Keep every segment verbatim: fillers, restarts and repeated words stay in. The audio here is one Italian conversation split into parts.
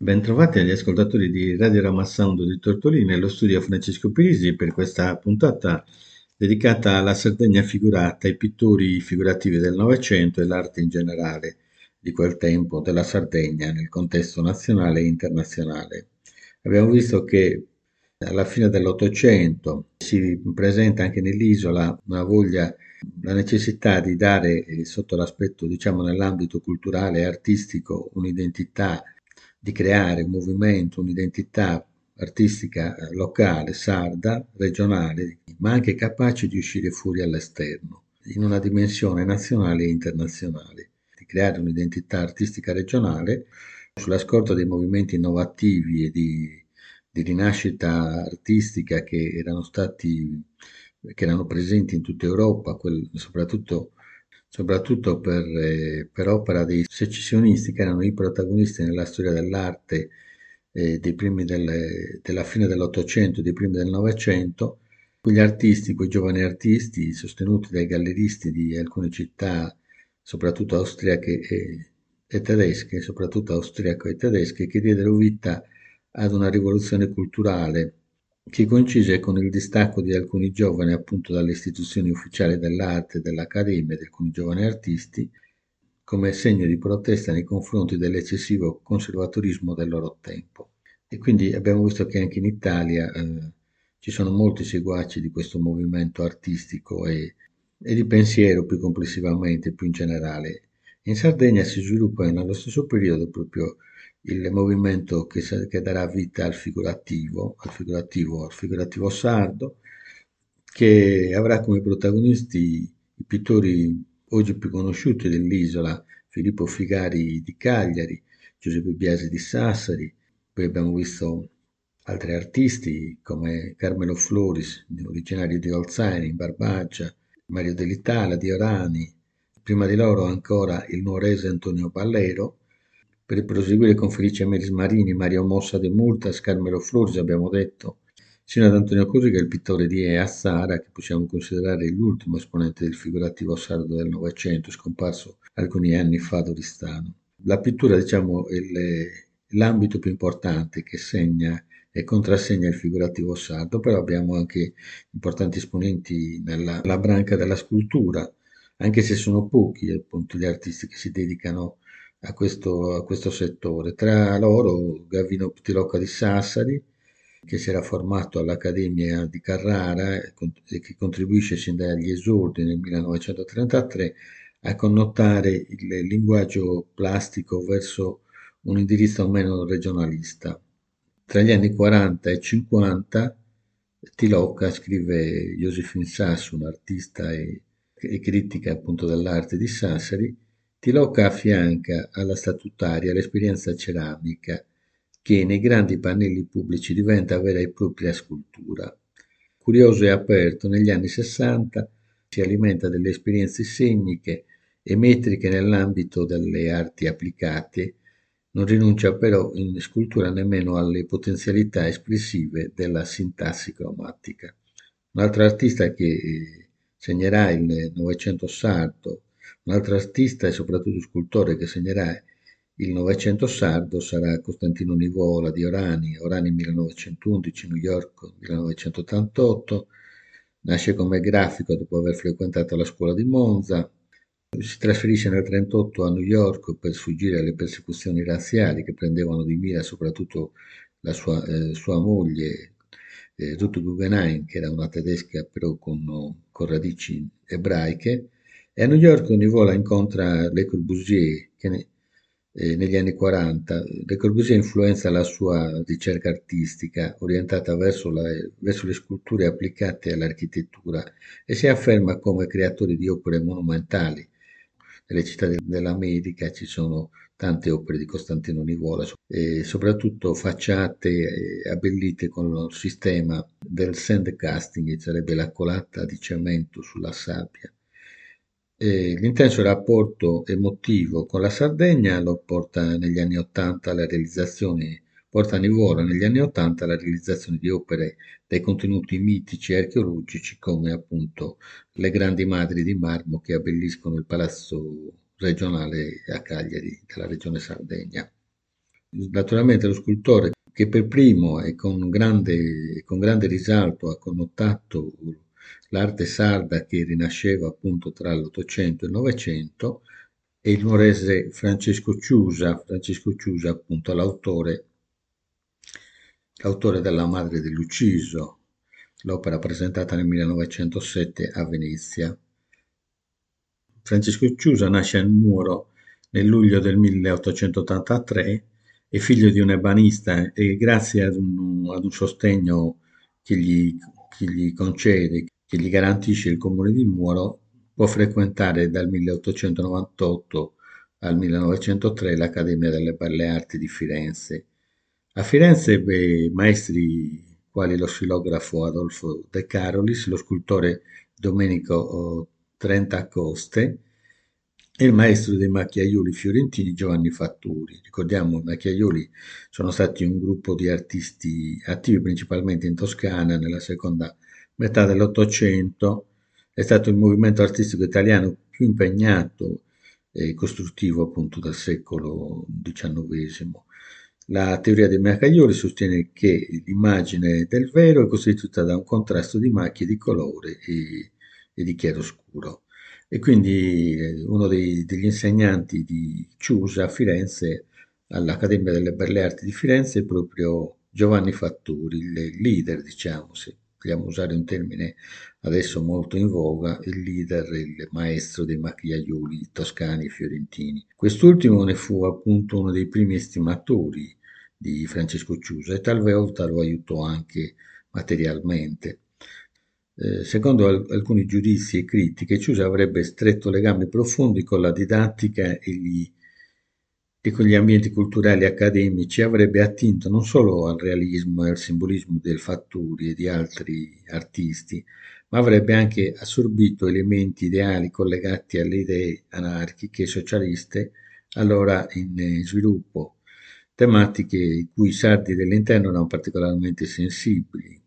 Bentrovati agli ascoltatori di Radio Ramassound di Tortolì nello studio Francesco Pirisi per questa puntata dedicata alla Sardegna figurata, ai pittori figurativi del Novecento e l'arte in generale di quel tempo della Sardegna nel contesto nazionale e internazionale. Abbiamo visto che alla fine dell'Ottocento si presenta anche nell'isola una voglia, la necessità di dare, eh, sotto l'aspetto, diciamo, nell'ambito culturale e artistico, un'identità, di creare un movimento, un'identità artistica eh, locale, sarda, regionale, ma anche capace di uscire fuori all'esterno, in una dimensione nazionale e internazionale, di creare un'identità artistica regionale sulla scorta dei movimenti innovativi e di, di rinascita artistica che erano stati, che erano presenti in tutta Europa, quel- soprattutto soprattutto per, eh, per opera dei secessionisti che erano i protagonisti nella storia dell'arte eh, dei primi del- della fine dell'Ottocento e dei primi del Novecento. Quegli artisti, quei giovani artisti, sostenuti dai galleristi di alcune città, soprattutto austriache e, e tedesche, soprattutto austriache e tedesche, che diedero vita ad una rivoluzione culturale che coincise con il distacco di alcuni giovani appunto dalle istituzioni ufficiali dell'arte, dell'accademia, di alcuni giovani artisti, come segno di protesta nei confronti dell'eccessivo conservatorismo del loro tempo. E quindi abbiamo visto che anche in Italia eh, ci sono molti seguaci di questo movimento artistico e, e di pensiero più complessivamente, più in generale. In Sardegna si sviluppa nello stesso periodo proprio il movimento che, sa- che darà vita al figurativo, al figurativo, al figurativo sardo, che avrà come protagonisti i pittori oggi più conosciuti dell'isola, Filippo Figari di Cagliari, Giuseppe Biasi di Sassari, poi abbiamo visto altri artisti come Carmelo Floris, originario di Olzaina in Barbagia, Mario Dell'Itala di Orani, prima di loro ancora il nuorese Antonio Ballero, per proseguire con Felice Meris Marini, Mario Mossa de Murtas, Carmelo Floris, abbiamo detto, sino ad Antonio Cosi che è il pittore di Assara, che possiamo considerare l'ultimo esponente del figurativo sardo del Novecento, scomparso alcuni anni fa ad Oristano. La pittura, diciamo, è il- l'ambito più importante che segna e contrassegna il figurativo sardo, però abbiamo anche importanti esponenti nella, nella branca della scultura, anche se sono pochi appunto gli artisti che si dedicano a questo, a questo settore. Tra loro Gavino Ptilocca di Sassari, che si era formato all'Accademia di Carrara e con- e che contribuisce sin dagli esordi nel millenovecentotrentatré a connotare il linguaggio plastico verso un indirizzo meno regionalista. Tra gli anni quaranta e cinquanta Tilocca, scrive Josephine Sass, un artista e, e critica appunto dell'arte di Sassari, Tilocca affianca alla statutaria l'esperienza ceramica che nei grandi pannelli pubblici diventa vera e propria scultura. Curioso e aperto, negli anni sessanta si alimenta delle esperienze sceniche e metriche nell'ambito delle arti applicate, non rinuncia però in scultura nemmeno alle potenzialità espressive della sintassi cromatica. Un altro artista che eh, segnerà il Novecento sardo, un altro artista e soprattutto scultore che segnerà il Novecento sardo sarà Costantino Nivola di Orani, Orani millenovecentoundici, New York millenovecentottantotto, nasce come grafico dopo aver frequentato la scuola di Monza, si trasferisce nel trentotto a New York per sfuggire alle persecuzioni razziali che prendevano di mira soprattutto la sua, eh, sua moglie, eh, Ruth Guggenheim, che era una tedesca però con, con radici ebraiche, e a New York Nivola incontra Le Corbusier, che ne- eh, negli anni quaranta. Le Corbusier influenza la sua ricerca artistica orientata verso, la- verso le sculture applicate all'architettura e si afferma come creatore di opere monumentali. Nelle città de- dell'America ci sono tante opere di Costantino Nivola, e soprattutto facciate eh, abbellite con il sistema del sand casting, che sarebbe la colata di cemento sulla sabbia. E l'intenso rapporto emotivo con la Sardegna lo porta negli anni Ottanta alla realizzazione, porta a Nivola negli anni Ottanta alla realizzazione di opere dai contenuti mitici e archeologici come appunto le grandi madri di marmo che abbelliscono il palazzo regionale a Cagliari della regione Sardegna. Naturalmente lo scultore che per primo e con grande, con grande risalto ha connotato l'arte sarda che rinasceva appunto tra l'Ottocento e il Novecento è il nuorese Francesco Ciusa, Francesco Ciusa appunto l'autore l'autore della Madre dell'Ucciso, l'opera presentata nel millenovecentosette a Venezia. Francesco Ciusa nasce a Nuoro nel luglio del milleottocentottantatré, è figlio di un ebanista e grazie ad un, ad un sostegno che gli, che gli concede, che gli garantisce il comune di Nuoro, può frequentare dal milleottocentonovantotto al millenovecentotre l'Accademia delle Belle Arti di Firenze. A Firenze ebbe maestri quali lo stilografo Adolfo De Carolis, lo scultore Domenico oh, Trentacoste e il maestro dei macchiaioli fiorentini Giovanni Fatturi. Ricordiamo, i macchiaioli sono stati un gruppo di artisti attivi principalmente in Toscana nella seconda metà dell'Ottocento. È stato il movimento artistico italiano più impegnato e costruttivo appunto del secolo diciannovesimo. La teoria dei macchiaioli sostiene che l'immagine del vero è costituita da un contrasto di macchie di colore e, e di chiaroscuro. E quindi eh, uno dei- degli insegnanti di Ciusa a Firenze, all'Accademia delle Belle Arti di Firenze, è proprio Giovanni Fatturi, il leader, diciamo, se vogliamo usare un termine adesso molto in voga, il leader, il maestro dei macchiaioli toscani e fiorentini. Quest'ultimo ne fu appunto uno dei primi estimatori di Francesco Ciusa e talvolta lo aiutò anche materialmente. Eh, secondo al- alcuni giudizi e critiche, Ciusa avrebbe stretto legami profondi con la didattica e, gli- e con gli ambienti culturali e accademici, avrebbe attinto non solo al realismo e al simbolismo del Fatturi e di altri artisti, ma avrebbe anche assorbito elementi ideali collegati alle idee anarchiche e socialiste allora in eh, sviluppo, tematiche cui i sardi dell'interno erano particolarmente sensibili.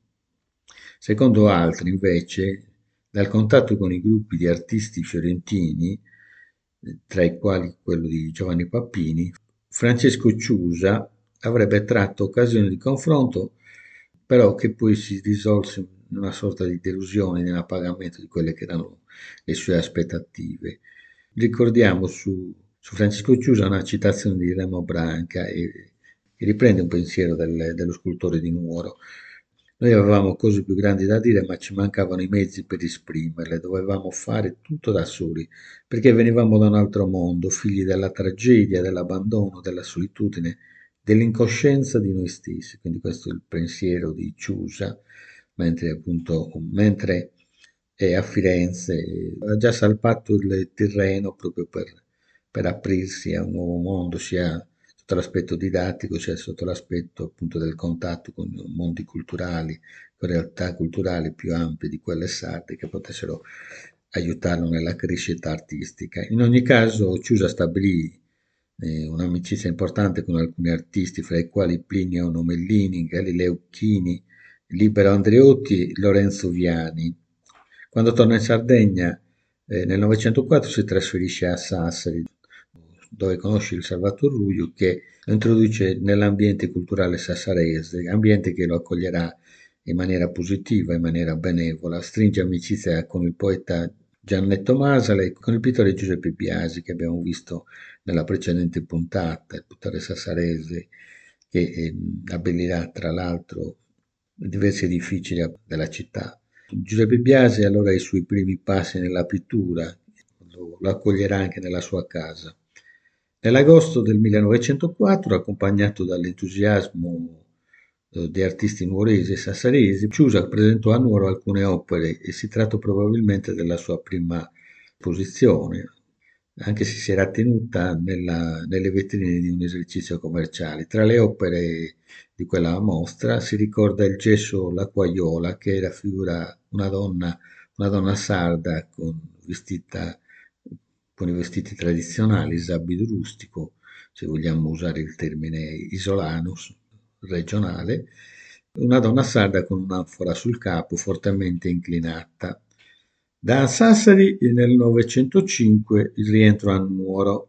Secondo altri, invece, dal contatto con i gruppi di artisti fiorentini, eh, tra i quali quello di Giovanni Pappini, Francesco Ciusa avrebbe tratto occasione di confronto, però che poi si risolse in una sorta di delusione nell'appagamento di quelle che erano le sue aspettative. Ricordiamo su, su Francesco Ciusa una citazione di Remo Branca e, e riprende un pensiero del- dello scultore di Nuoro. Noi avevamo cose più grandi da dire, ma ci mancavano i mezzi per esprimerle, dovevamo fare tutto da soli, perché venivamo da un altro mondo, figli della tragedia, dell'abbandono, della solitudine, dell'incoscienza di noi stessi. Quindi questo è il pensiero di Ciusa, mentre appunto, mentre è a Firenze, eh, ha già salpato il terreno proprio per, per aprirsi a un nuovo mondo, sia sotto l'aspetto didattico, sia sotto l'aspetto appunto del contatto con mondi culturali, con realtà culturali più ampie di quelle sarde che potessero aiutarlo nella crescita artistica. In ogni caso, Ciusa stabilì eh, un'amicizia importante con alcuni artisti, fra i quali Plinio Nomellini, Galileo Chini, Libero Andreotti e Lorenzo Viani. Quando torna in Sardegna, eh, nel novecentoquattro si trasferisce a Sassari, dove conosce il Salvatore Ruio, che lo introduce nell'ambiente culturale sassarese, ambiente che lo accoglierà in maniera positiva, in maniera benevola, stringe amicizia con il poeta Giannetto Masala e con il pittore Giuseppe Biasi, che abbiamo visto nella precedente puntata, il pittore sassarese, che eh, abbellirà tra l'altro diversi edifici della città. Giuseppe Biasi allora i suoi primi passi nella pittura, lo, lo accoglierà anche nella sua casa. Nell'agosto del millenovecentoquattro, accompagnato dall'entusiasmo eh, di artisti nuoresi e sassaresi, Ciusa presentò a Nuoro alcune opere e si tratta probabilmente della sua prima esposizione, anche se si era tenuta nella- nelle vetrine di un esercizio commerciale. Tra le opere di quella mostra si ricorda il gesso L'Acquaiola, che raffigura una donna, una donna sarda con, vestita, con i vestiti tradizionali, il abito rustico, se vogliamo usare il termine isolano, regionale, una donna sarda con un'anfora sul capo fortemente inclinata. Da Sassari nel novecentocinque il rientro a Nuoro.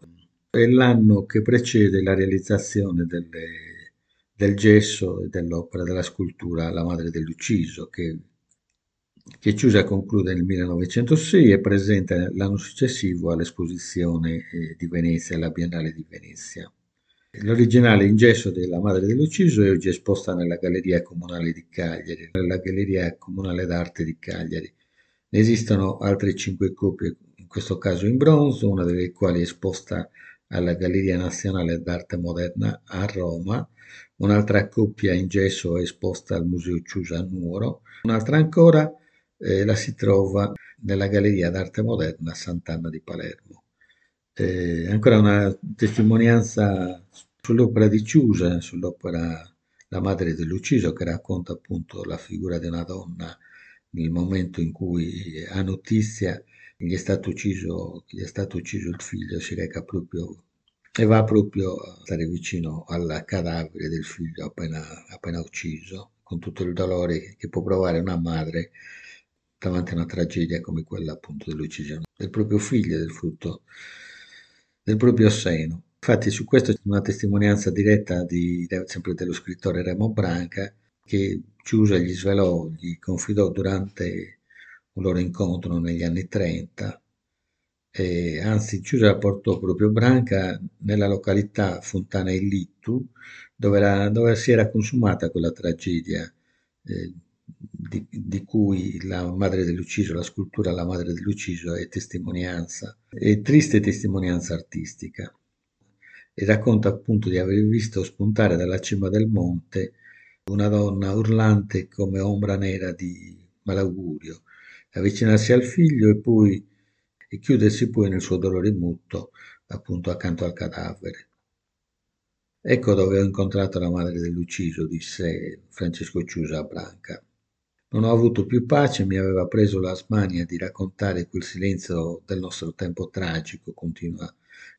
È l'anno che precede la realizzazione delle- del gesso e dell'opera della scultura La Madre dell'Ucciso, che, che Chiusa conclude nel millenovecentosei e presenta l'anno successivo all'esposizione eh, di Venezia, alla Biennale di Venezia. L'originale in gesso della Madre dell'Ucciso è oggi esposta nella Galleria Comunale di Cagliari, nella Galleria Comunale d'Arte di Cagliari. Ne esistono altre cinque copie, in questo caso in bronzo, una delle quali è esposta alla Galleria Nazionale d'Arte Moderna a Roma, un'altra coppia in gesso è esposta al Museo Chiusa a Nuoro, un'altra ancora eh, la si trova nella Galleria d'Arte Moderna a Sant'Anna di Palermo. Eh, ancora una testimonianza sull'opera di Chiusa, sull'opera La madre dell'ucciso, che racconta appunto la figura di una donna nel momento in cui ha notizia che gli è stato ucciso, che gli è stato ucciso il figlio, si reca proprio e va proprio a stare vicino al cadavere del figlio appena, appena ucciso, con tutto il dolore che può provare una madre davanti a una tragedia come quella appunto dell'uccisione del proprio figlio, del frutto del proprio seno. Infatti su questo c'è una testimonianza diretta di, sempre dello scrittore Remo Branca, che Chiusa gli svelò, gli confidò durante un loro incontro negli anni trenta, e anzi Chiusa portò proprio Branca nella località Fontana Illittu, dove, era- dove si era consumata quella tragedia eh, di, di cui la madre dell'ucciso, la scultura La madre dell'ucciso è testimonianza, è triste testimonianza artistica, e racconta appunto di aver visto spuntare dalla cima del monte una donna urlante come ombra nera di malaugurio, avvicinarsi al figlio e poi e chiudersi poi nel suo dolore muto, appunto accanto al cadavere. Ecco dove ho incontrato la madre dell'ucciso, disse Francesco Ciusa a Branca. Non ho avuto più pace, mi aveva preso la smania di raccontare quel silenzio del nostro tempo tragico, continua.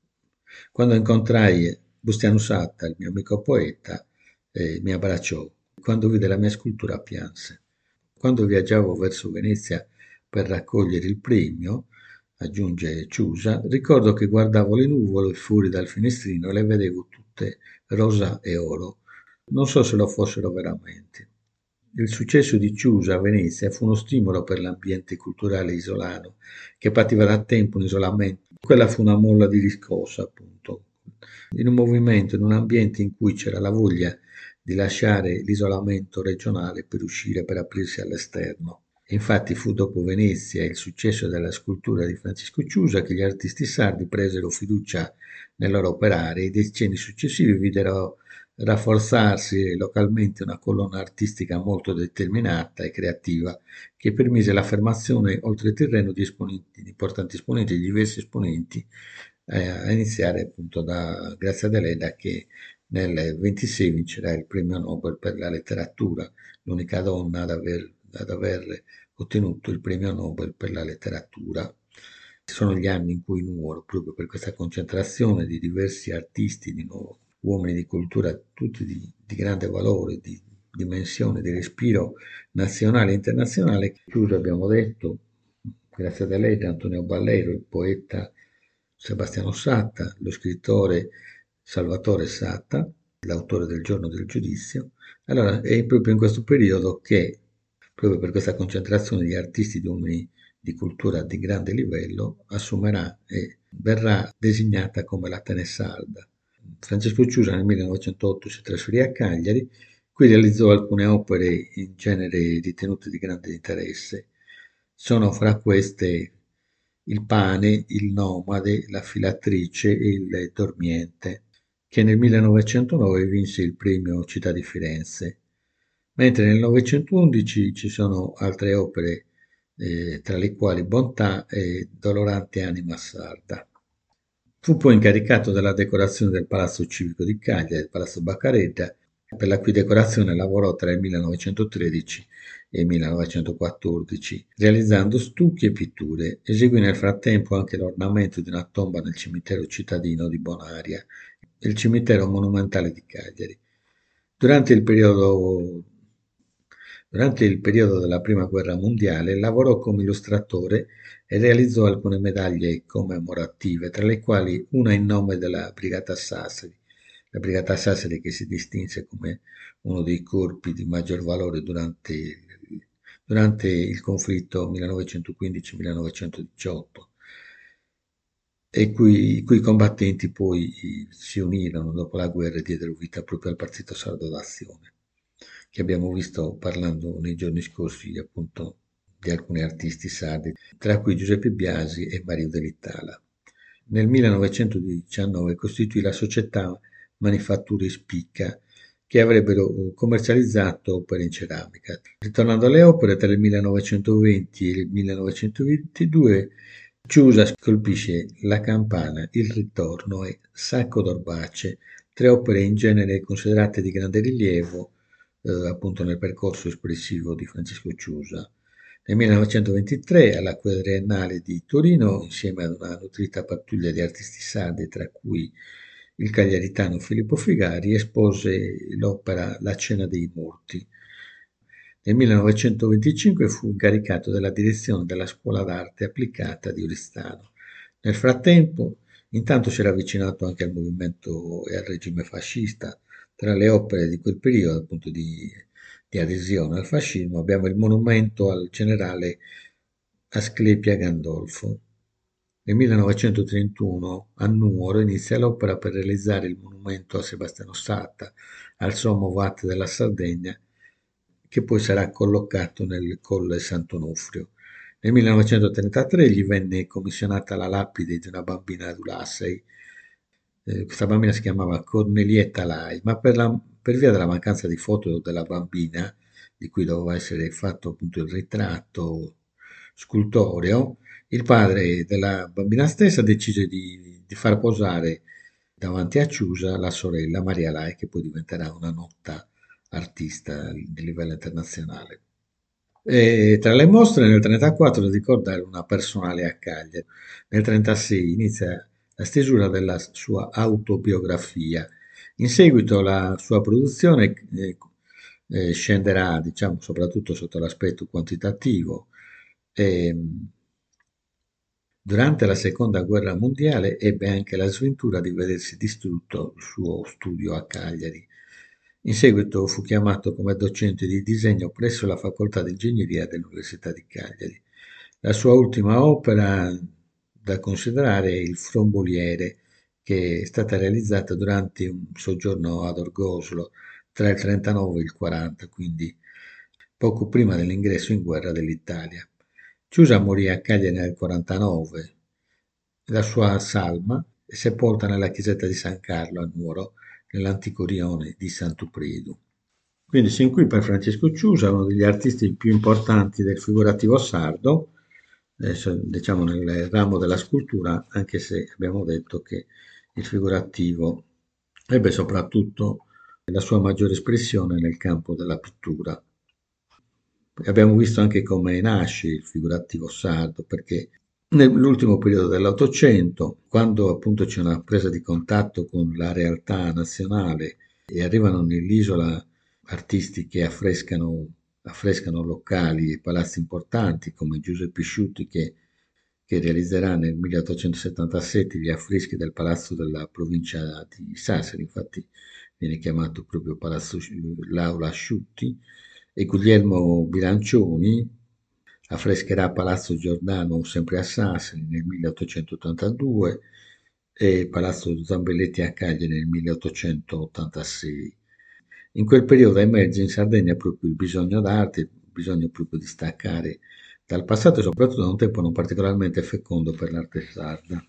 Quando incontrai Bustiano Satta, il mio amico poeta, eh, mi abbracciò. Quando vide la mia scultura pianse. Quando viaggiavo verso Venezia per raccogliere il premio, aggiunge Ciusa, ricordo che guardavo le nuvole fuori dal finestrino e le vedevo tutte rosa e oro. Non so se lo fossero veramente. Il successo di Chiusa a Venezia fu uno stimolo per l'ambiente culturale isolano, che pativa da tempo un isolamento. Quella fu una molla di riscossa, appunto, in un movimento, in un ambiente in cui c'era la voglia di lasciare l'isolamento regionale per uscire, per aprirsi all'esterno. Infatti fu dopo Venezia e il successo della scultura di Francisco Ciusa che gli artisti sardi presero fiducia nel loro operare e i decenni successivi videro rafforzarsi localmente una colonna artistica molto determinata e creativa che permise l'affermazione oltreterreno di esponenti, di importanti esponenti, di diversi esponenti, eh, a iniziare appunto da Grazia Deledda che nel ventisei vincerà il premio Nobel per la letteratura, l'unica donna ad aver, ad aver ottenuto il premio Nobel per la letteratura. Sono gli anni in cui Nuoro, proprio per questa concentrazione di diversi artisti, di nuovo, uomini di cultura, tutti di, di grande valore, di dimensione, di respiro nazionale e internazionale, chiuso abbiamo detto, grazie a lei, da Antonio Ballero, il poeta Sebastiano Satta, lo scrittore Salvatore Satta, l'autore del Giorno del Giudizio. Allora, è proprio in questo periodo che, proprio per questa concentrazione di artisti, di uomini di cultura di grande livello, assumerà e verrà designata come la Tenesalda. Francesco Ciusa nel millenovecentootto si trasferì a Cagliari, qui realizzò alcune opere in genere ritenute di grande interesse. Sono fra queste Il pane, Il nomade, La filatrice e Il dormiente, che nel millenovecentonove vinse il premio Città di Firenze, mentre nel novecentoundici ci sono altre opere, eh, tra le quali Bontà e Dolorante anima sarda. Fu poi incaricato della decorazione del Palazzo Civico di Cagliari, del Palazzo Baccaretta, per la cui decorazione lavorò tra il millenovecentotredici e il millenovecentoquattordici, realizzando stucchi e pitture. Eseguì nel frattempo anche l'ornamento di una tomba nel cimitero cittadino di Bonaria, il cimitero monumentale di Cagliari. Durante il periodo, durante il periodo della Prima Guerra Mondiale lavorò come illustratore e realizzò alcune medaglie commemorative, tra le quali una in nome della Brigata Sassari. La Brigata Sassari che si distinse come uno dei corpi di maggior valore durante, durante il conflitto millenovecentoquindici-millenovecentodiciotto e cui, i cui combattenti poi si unirono dopo la guerra e diedero vita proprio al Partito Sardo d'Azione, che abbiamo visto parlando nei giorni scorsi appunto di alcuni artisti sardi, tra cui Giuseppe Biasi e Mario Dell'Itala. Nel millenovecentodiciannove costituì la società Manifatture Spicca, che avrebbero commercializzato opere in ceramica. Ritornando alle opere, tra il millenovecentoventi e il millenovecentoventidue Chiusa scolpisce La campana, Il ritorno e Sacco d'Orbace, tre opere in genere considerate di grande rilievo eh, appunto nel percorso espressivo di Francesco Ciusa. Nel millenovecentoventitré alla Quadriennale di Torino, insieme ad una nutrita pattuglia di artisti sardi, tra cui il cagliaritano Filippo Figari, espose l'opera La cena dei morti. Nel millenovecentoventicinque fu incaricato della direzione della Scuola d'Arte Applicata di Oristano. Nel frattempo, intanto si era avvicinato anche al movimento e al regime fascista. Tra le opere di quel periodo, appunto di, di adesione al fascismo, abbiamo il monumento al generale Asclepia Gandolfo. Nel millenovecentotrentuno a Nuoro inizia l'opera per realizzare il monumento a Sebastiano Satta, al sommo Watt della Sardegna, che poi sarà collocato nel Colle Sant'Onofrio. Nel millenovecentotrentatré gli venne commissionata la lapide di una bambina ad Ulassai. Eh, questa bambina si chiamava Cornelietta Lai, ma per, la- per via della mancanza di foto della bambina, di cui doveva essere fatto appunto il ritratto scultoreo, il padre della bambina stessa decise di, di far posare davanti a Ciusa la sorella Maria Lai, che poi diventerà una nota artista di livello internazionale. E tra le mostre nel trentaquattro ricordare una personale a Cagliari. Nel trentasei inizia la stesura della sua autobiografia. In seguito la sua produzione eh, eh, scenderà, diciamo, soprattutto sotto l'aspetto quantitativo. E, durante la seconda guerra mondiale ebbe anche la sventura di vedersi distrutto il suo studio a Cagliari. In seguito fu chiamato come docente di disegno presso la facoltà di ingegneria dell'Università di Cagliari. La sua ultima opera da considerare è Il Fromboliere, che è stata realizzata durante un soggiorno ad Orgoslo tra il trentanove e il quaranta, quindi poco prima dell'ingresso in guerra dell'Italia. Chiusa morì a Cagliari nel quarantanove. La sua salma è sepolta nella chiesetta di San Carlo a Nuoro, nell'antico rione di Sant'Upredu. Quindi sin qui per Francesco Ciusa, uno degli artisti più importanti del figurativo sardo, adesso, diciamo nel ramo della scultura, anche se abbiamo detto che il figurativo ebbe soprattutto la sua maggiore espressione nel campo della pittura. Abbiamo visto anche come nasce il figurativo sardo, perché nell'ultimo periodo dell'Ottocento, quando appunto c'è una presa di contatto con la realtà nazionale e arrivano nell'isola artisti che affrescano, affrescano locali e palazzi importanti come Giuseppe Pisciutti che, che realizzerà nel milleottocentosettantasette gli affreschi del palazzo della provincia di Sassari, infatti viene chiamato proprio Palazzo l'Aula Asciutti, e Guglielmo Bilancioni affrescherà Palazzo Giordano sempre a Sassari nel milleottocentottantadue e Palazzo Zambelletti a Cagliari nel milleottocentottantasei. In quel periodo emerge in Sardegna proprio il bisogno d'arte, il bisogno proprio di staccare dal passato e soprattutto da un tempo non particolarmente fecondo per l'arte sarda.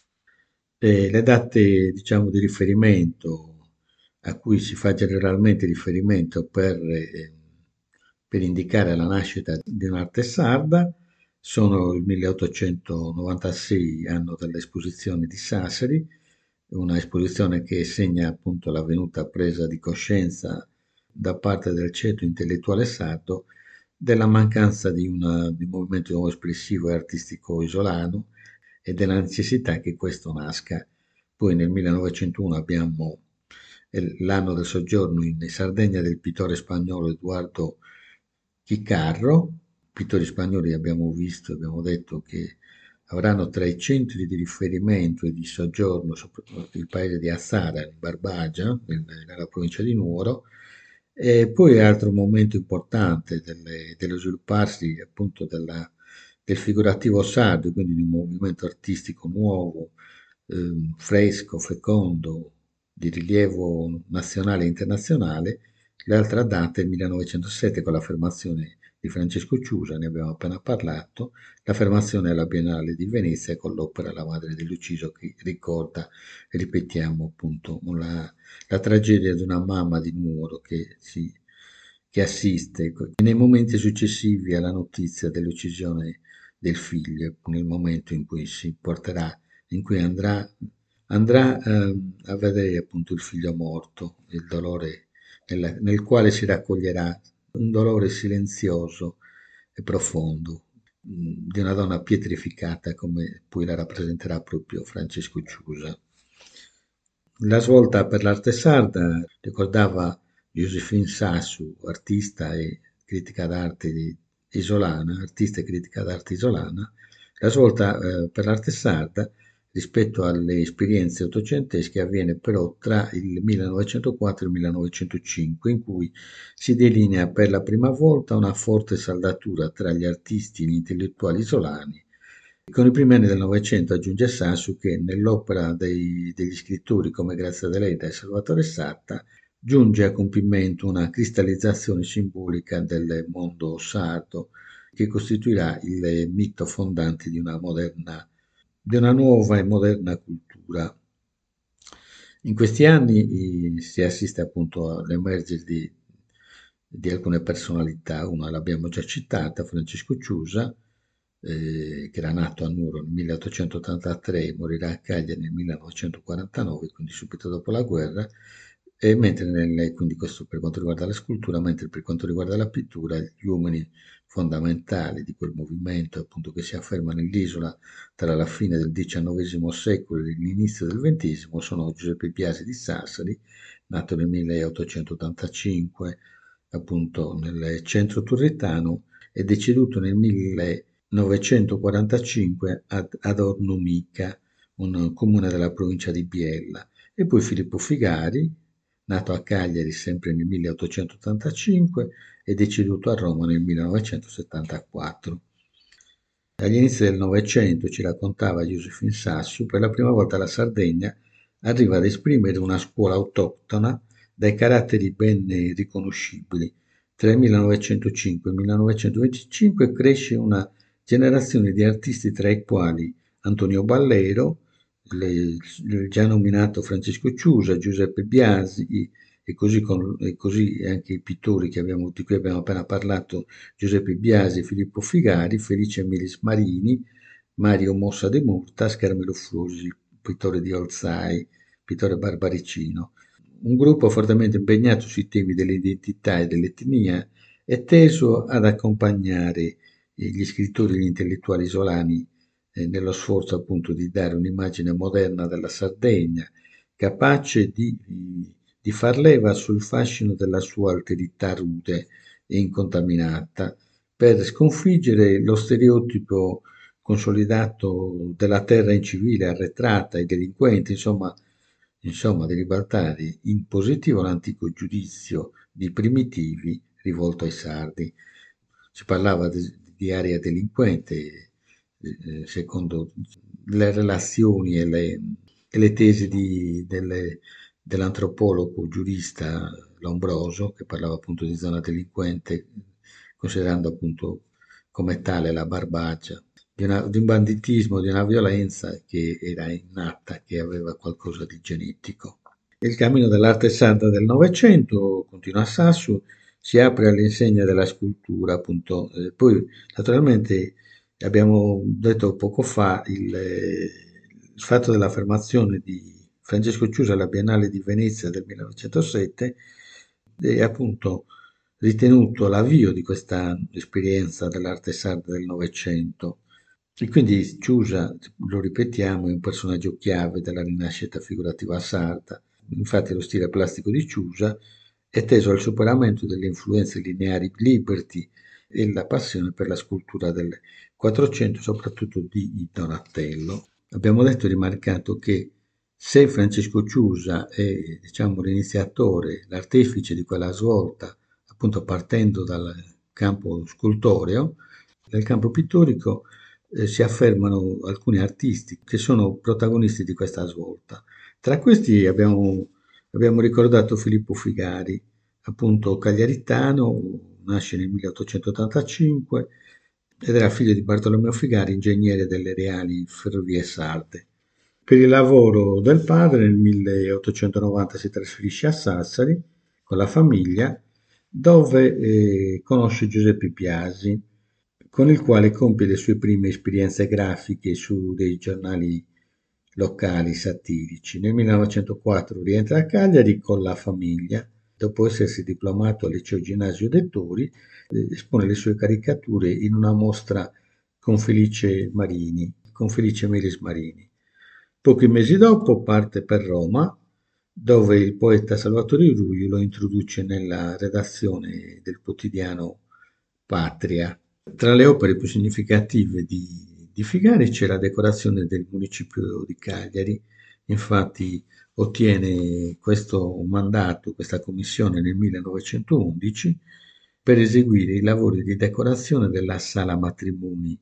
E le date, diciamo, di riferimento a cui si fa generalmente riferimento per, eh, per indicare la nascita di un'arte sarda sono il milleottocentonovantasei, anno dell'esposizione di Sassari, una esposizione che segna appunto la venuta presa di coscienza da parte del ceto intellettuale sardo della mancanza di, una, di un movimento nuovo espressivo e artistico isolano e della necessità che questo nasca. Poi nel millenovecentouno abbiamo l'anno del soggiorno in Sardegna del pittore spagnolo Eduardo Chicarro. Pittori spagnoli abbiamo visto, abbiamo detto che avranno tra i centri di riferimento e di soggiorno soprattutto il paese di Assara, in Barbagia, nella provincia di Nuoro, e poi altro momento importante delle- dello svilupparsi appunto della- del figurativo sardo, quindi di un movimento artistico nuovo, ehm, fresco, fecondo, di rilievo nazionale e internazionale. L'altra data è il millenovecentosette con l'affermazione di Francesco Ciusa, ne abbiamo appena parlato, l'affermazione alla Biennale di Venezia con l'opera La madre dell'ucciso che ricorda, ripetiamo appunto, la, la tragedia di una mamma di Nuoro che, si, che assiste nei momenti successivi alla notizia dell'uccisione del figlio, nel momento in cui si porterà, in cui andrà, andrà ehm, a vedere appunto il figlio morto, il dolore nel, nel quale si raccoglierà un dolore silenzioso e profondo mh, di una donna pietrificata come poi la rappresenterà proprio Francesco Ciusa. La svolta per l'arte sarda ricordava Josephine Sassu, artista e critica d'arte di- isolana, artista e critica d'arte isolana, la svolta eh, per l'arte sarda rispetto alle esperienze ottocentesche avviene però tra il millenovecentoquattro e il millenovecentocinque, in cui si delinea per la prima volta una forte saldatura tra gli artisti e gli intellettuali isolani. Con i primi anni del Novecento aggiunge Sansu che nell'opera dei- degli scrittori come Grazia Deledda e Salvatore Satta giunge a compimento una cristallizzazione simbolica del mondo sardo che costituirà il mito fondante di una moderna, di una nuova e moderna cultura. In questi anni eh, si assiste appunto all'emergere di, di alcune personalità, una l'abbiamo già citata, Francesco Ciusa, eh, che era nato a Nuoro nel milleottocentottantatré e morirà a Cagliari nel millenovecentoquarantanove, quindi subito dopo la guerra, e mentre nelle, quindi questo per quanto riguarda la scultura, mentre per quanto riguarda la pittura, gli uomini fondamentali di quel movimento appunto che si afferma nell'isola tra la fine del diciannovesimo secolo e l'inizio del ventesimo sono Giuseppe Biasi di Sassari, nato nel milleottocentottantacinque appunto nel centro turritano e deceduto nel millenovecentoquarantacinque ad, ad Ornomica, un comune della provincia di Biella, e poi Filippo Figari, nato a Cagliari sempre nel milleottocentottantacinque e deceduto a Roma nel millenovecentosettantaquattro. Agli inizi del Novecento, ci raccontava Josephine Sassu, per la prima volta la Sardegna arriva ad esprimere una scuola autoctona dai caratteri ben riconoscibili. Tra il millenovecentocinque e il millenovecentoventicinque cresce una generazione di artisti tra i quali Antonio Ballero, le- il già nominato Francesco Ciusa, Giuseppe Biasi e così, con- e così anche i pittori che abbiamo- di cui abbiamo appena parlato, Giuseppe Biasi, Filippo Figari, Felice Melis Marini, Mario Mossa de Murtas, Carmelo Frusi, pittore di Olzai, pittore barbaricino. Un gruppo fortemente impegnato sui temi dell'identità e dell'etnia è teso ad accompagnare eh, gli scrittori e gli intellettuali isolani eh, nello sforzo appunto di dare un'immagine moderna della Sardegna, capace di, di far leva sul fascino della sua alterità rude e incontaminata, per sconfiggere lo stereotipo consolidato della terra incivile, arretrata, i delinquenti, insomma, insomma, di ribaltare in positivo l'antico giudizio di primitivi rivolto ai sardi. Si parlava di, di area delinquente, eh, secondo le relazioni e le, e le tesi di, delle, dell'antropologo giurista Lombroso, che parlava appunto di zona delinquente, considerando appunto come tale la Barbagia, di, una- di un banditismo, di una violenza che era innata, che aveva qualcosa di genetico. Il cammino dell'arte sarda del Novecento, continua Sassu, si apre all'insegna della scultura, appunto. Eh, poi, naturalmente, abbiamo detto poco fa, il, eh, il fatto dell'affermazione di Francesco Ciusa alla Biennale di Venezia del millenovecentosette è appunto ritenuto l'avvio di questa esperienza dell'arte sarda del Novecento. E quindi Ciusa, lo ripetiamo, è un personaggio chiave della rinascita figurativa sarda. Infatti lo stile plastico di Ciusa è teso al superamento delle influenze lineari liberty e la passione per la scultura del Quattrocento, soprattutto di Donatello. Abbiamo detto e rimarcato che se Francesco Ciusa è, diciamo, l'iniziatore, l'artefice di quella svolta, appunto partendo dal campo scultoreo, nel campo pittorico eh, si affermano alcuni artisti che sono protagonisti di questa svolta. Tra questi abbiamo, abbiamo ricordato Filippo Figari, appunto cagliaritano, nasce nel milleottocentottantacinque ed era figlio di Bartolomeo Figari, ingegnere delle Reali Ferrovie Sarde. Per il lavoro del padre nel milleottocentonovanta si trasferisce a Sassari con la famiglia, dove eh, conosce Giuseppe Piasi, con il quale compie le sue prime esperienze grafiche su dei giornali locali satirici. Nel millenovecentoquattro rientra a Cagliari con la famiglia, dopo essersi diplomato al liceo Ginnasio Dettori, eh, espone le sue caricature in una mostra con Felice Marini, con Felice Melis Marini. Pochi mesi dopo parte per Roma, dove il poeta Salvatore Ruju lo introduce nella redazione del quotidiano Patria. Tra le opere più significative di, di Figari c'è la decorazione del municipio di Cagliari, infatti ottiene questo mandato, questa commissione nel millenovecentoundici per eseguire i lavori di decorazione della sala matrimoni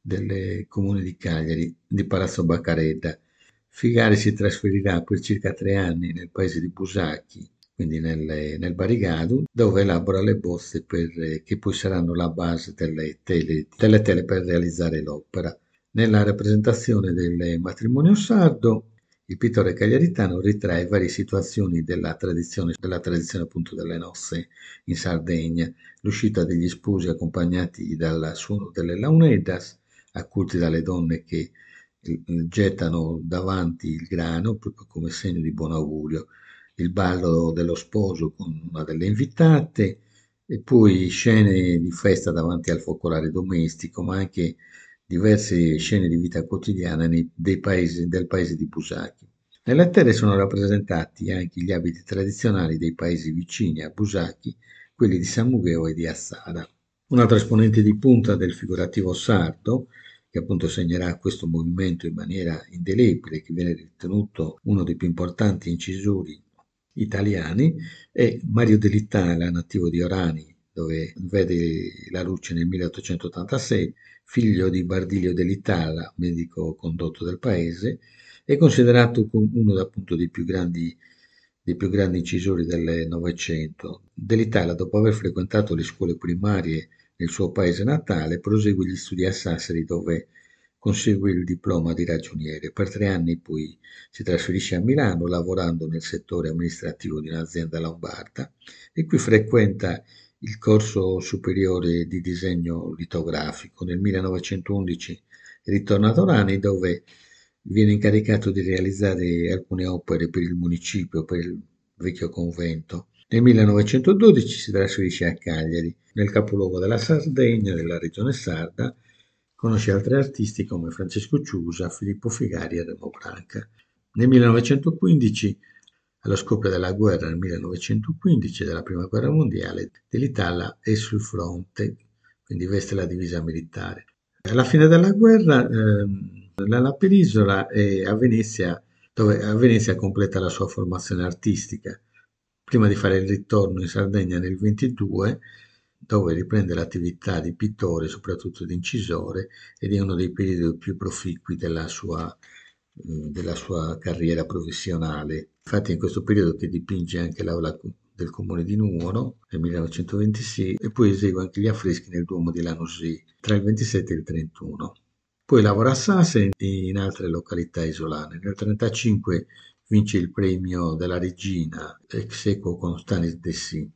del comune di Cagliari, di Palazzo Baccaredda. Figari si trasferirà per circa tre anni nel paese di Busacchi, quindi nel, nel Barigadu, dove elabora le bozze per, eh, che poi saranno la base delle tele, delle tele per realizzare l'opera. Nella rappresentazione del matrimonio sardo, il pittore cagliaritano ritrae varie situazioni della tradizione, della tradizione appunto delle nozze in Sardegna, l'uscita degli sposi accompagnati dal suono delle launedas, acculti dalle donne che eh, gettano davanti il grano proprio come segno di buon augurio, il ballo dello sposo con una delle invitate e poi scene di festa davanti al focolare domestico, ma anche diverse scene di vita quotidiana nei, dei paesi, del paese di Busacchi. Nelle terre sono rappresentati anche gli abiti tradizionali dei paesi vicini a Busacchi, quelli di San Mugheo e di Assara. Un altro esponente di punta del figurativo sardo, che appunto segnerà questo movimento in maniera indelebile, che viene ritenuto uno dei più importanti incisori italiani, è Mario Dell'Itala, nativo di Orani, dove vede la luce nel milleottocentottantasei, figlio di Bardilio Dell'Itala, medico condotto del paese, è considerato uno appunto dei più grandi, dei più grandi incisori del Novecento. Dell'Itala, dopo aver frequentato le scuole primarie nel suo paese natale, prosegue gli studi a Sassari dove consegue il diploma di ragioniere. Per tre anni poi si trasferisce a Milano lavorando nel settore amministrativo di un'azienda lombarda e qui frequenta il corso superiore di disegno litografico. Nel millenovecentoundici ritorna ad Orani dove viene incaricato di realizzare alcune opere per il municipio, per il vecchio convento. Nel millenovecentododici si trasferisce a Cagliari, nel capoluogo della Sardegna, della regione sarda. Conosce altri artisti come Francesco Ciusa, Filippo Figari e Remo Branca. Nel millenovecentoquindici, allo scoppio della guerra nel millenovecentoquindici, della prima guerra mondiale, dell'Italia è sul fronte, quindi veste la divisa militare. Alla fine della guerra, ehm, nella penisola e a Venezia, dove a Venezia completa la sua formazione artistica, prima di fare il ritorno in Sardegna nel ventidue, dove riprende l'attività di pittore, soprattutto di incisore, ed è uno dei periodi più proficui della sua, eh, della sua carriera professionale. Infatti è in questo periodo che dipinge anche l'aula del comune di Nuoro nel millenovecentoventisei e poi esegue anche gli affreschi nel Duomo di Lanusei tra il ventisette e il trentuno. Poi lavora a Sase e in altre località isolane. Nel trentacinque vince il premio della Regina ex aequo con Stanis Dessì.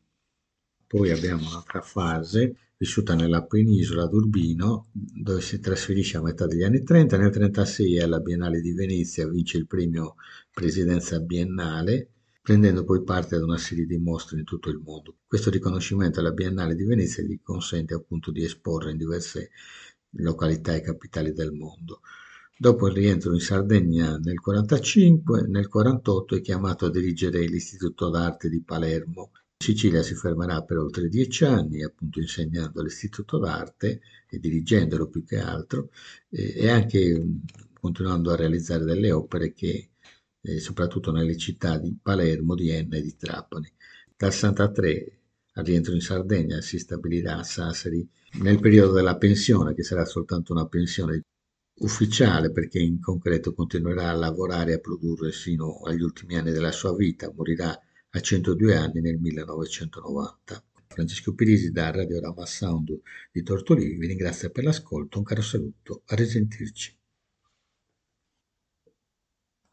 Poi abbiamo un'altra fase vissuta nella penisola d'Urbino, dove si trasferisce a metà degli anni trenta. Nel trentasei alla Biennale di Venezia vince il premio Presidenza Biennale, prendendo poi parte ad una serie di mostre in tutto il mondo. Questo riconoscimento alla Biennale di Venezia gli consente appunto di esporre in diverse località e capitali del mondo. Dopo il rientro in Sardegna nel quarantacinque, nel quarantotto è chiamato a dirigere l'Istituto d'Arte di Palermo Sicilia si fermerà per oltre dieci anni, appunto insegnando all'Istituto d'Arte e dirigendolo più che altro, e, e anche mh, continuando a realizzare delle opere che, eh, soprattutto nelle città di Palermo, di Enna e di Trapani. Dal sessantatré al rientro in Sardegna si stabilirà a Sassari nel periodo della pensione, che sarà soltanto una pensione ufficiale perché in concreto continuerà a lavorare e a produrre sino agli ultimi anni della sua vita, morirà a centodue anni nel millenovecentonovanta. Francesco Pirisi da Radio Rama Sound di Tortolì vi ringrazio per l'ascolto, un caro saluto, a risentirci.